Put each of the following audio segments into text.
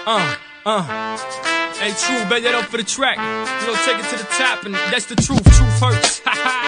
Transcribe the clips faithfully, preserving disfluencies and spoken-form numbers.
Uh, uh. Hey, True, bet that up for the track. You know, take it to the top, and that's the truth. Truth hurts.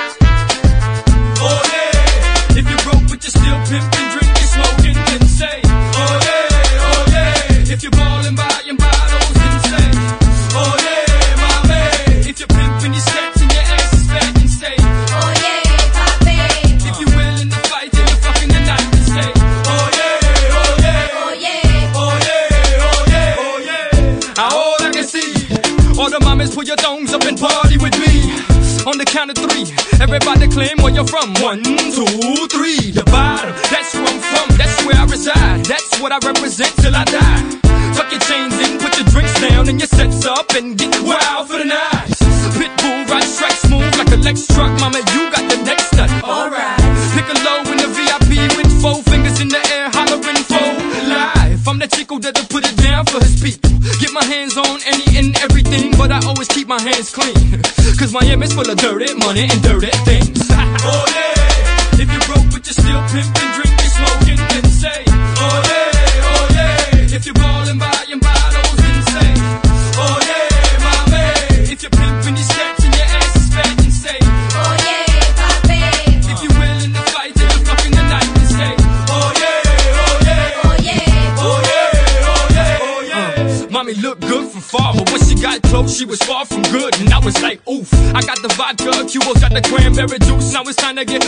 Oh, yeah. If you're broke, but you're still pimping, drinking, smoking, then say, oh, yeah, oh, yeah. If you're ballin', buying bottles, then say, oh, yeah, my man. If you're pimping, your sets and your ass is fat, then say, oh, yeah, papi. If you're willing to fight, then you're fucking the night, then say, oh, yeah, oh, yeah. Oh, yeah. Oh, yeah, oh, yeah. Oh, yeah. All I can see, all the mamas put your thongs up and party with me. On the count of three, everybody claim where you're from. One, two, three, the bottom. That's where I'm from, that's where I reside. That's what I represent till I die. Tuck your chains in, put your drinks down, and your sets up, and get wild for the night. Pitbull, ride strike smooth like a Lex truck. Mama, you got the next nut. Alright. Pick a low in the V I P with four fingers in the air, hollering for life. I'm the chico that'll put it down for his people. Get my hands on any and everything, but I always keep my hands clean. Cause Miami's full of dirty money and dirty things. Oh yeah, if you're broke but you're still pimping, drinking, smoking, then say, oh yeah, oh yeah. If you're ballin', buying bottles, then say, oh yeah, my man. If you're pimping your sets and your ass is fat, then say, oh yeah, papi. If you're willing to fight till you're fucking the night, then say, oh yeah, oh yeah, oh yeah, oh yeah, oh yeah, oh yeah. Uh, mommy looked good from far, but when she got close, she was far from good, and I was like, oof. I got the vodka, Cuba's got the cranberry juice. Now it's time to get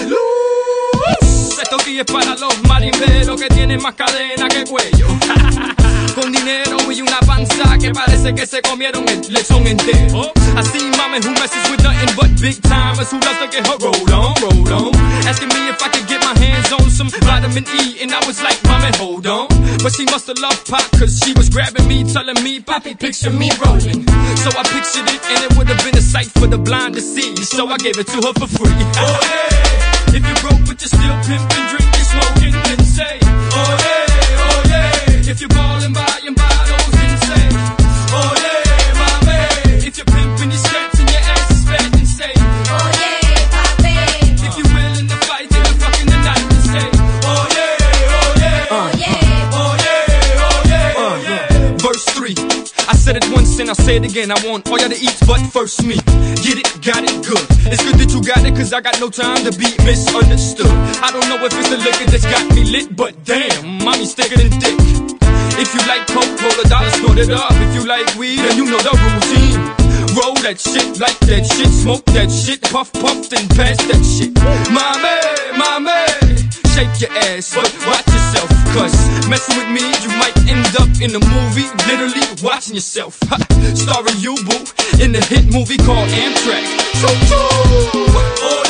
loose. Esto aquí es para los marimberos que tienen más cadena que cuello. Con dinero y una panza que parece que se comieron el lechón entero. I see mama who messes with nothing but big timers who loves to get her rolled on, rolled on. Asking me if I could get my hands on some vitamin E, and I was like, mama, hold on. But she must have loved Pop, cause she was grabbing me, telling me, Poppy, picture me rolling. So I pictured it, and it would have been a sight for the blind to see. So I gave it to her for free. Oh yeah, if you're broke but you're still pimping, drinking, smoking, then say, oh yeah, oh yeah. If you're ballin', buying bottles, then say, oh yeah, my man. If you're pimping your sets and your ass is fat, then say, oh yeah, papi. If you're willing to fight, then you're fucking the night, then say, oh yeah, oh yeah, oh yeah, oh yeah, oh yeah, oh yeah. Verse three. I said it once and I'll say it again. I want all y'all to eat, but first me. Get it, got it, good. It's good that you got it, cause I got no time to be misunderstood. I don't know if it's the liquor that's got me lit, but damn, mommy's thicker than thick. If you like coke, roll a dollar, snort it up. If you like weed, then you know the routine. Roll that shit, like that shit, smoke that shit, puff, puff, then pass that shit. Mommy, mommy, shake your ass, but watch yourself, cause messing with me, you might end up in a movie, literally watching yourself. Ha, starring you, boo, in the hit movie called Amtrak. So, oh,